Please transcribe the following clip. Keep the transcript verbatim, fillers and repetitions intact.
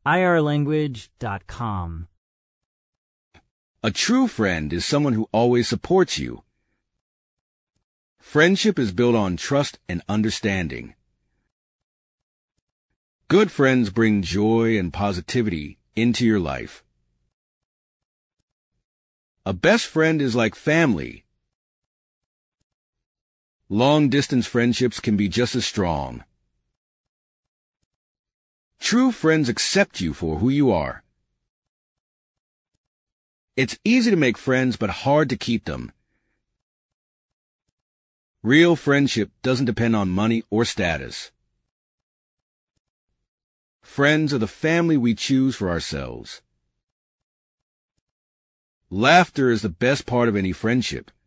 I R language dot com. A true friend is someone who always supports you. Friendship is built on trust and understanding. Good friends bring joy and positivity into your life. A best friend is like family. Long-distance friendships can be just as strong. True friends accept you for who you are. It's easy to make friends, but hard to keep them. Real friendship doesn't depend on money or status. Friends are the family we choose for ourselves. Laughter is the best part of any friendship.